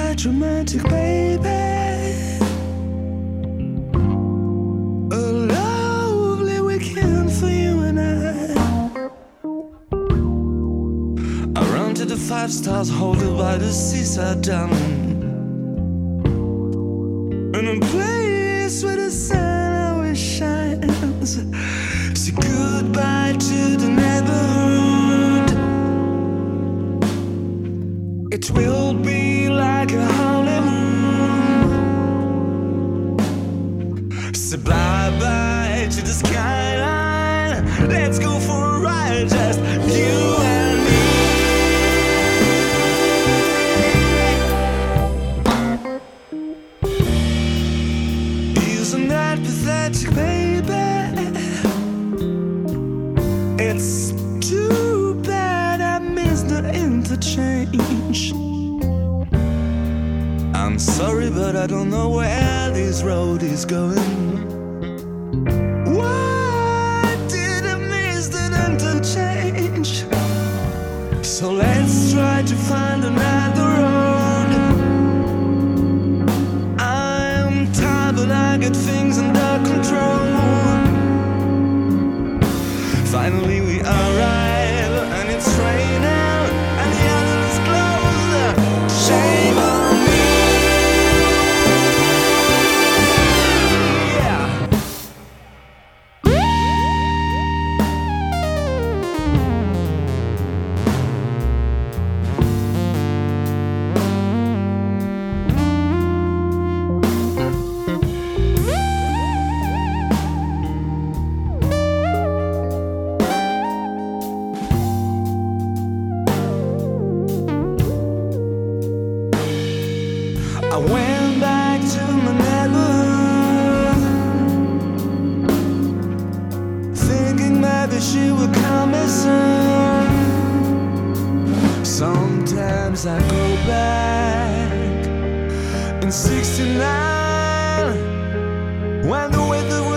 quite romantic, baby. A lovely weekend for you and I run to the 5 stars, hold it by the seaside, darling. In a place where the sun always shines. Say goodbye to the neighborhood. It will be like a honeymoon. Say bye-bye to the skyline. Let's go for a ride, just you and me. Isn't that pathetic, baby? It's too bad I missed the interchange. I'm sorry, but I don't know where this road is going. Why did I miss that interchange? So let's try to find another road. I'm tired, but I get things under control. Finally we arrive, and it's raining, and the island is closed. Shame on me. I went back to my neighborhood, thinking maybe she would come me soon. Sometimes I go back in '69 when the weather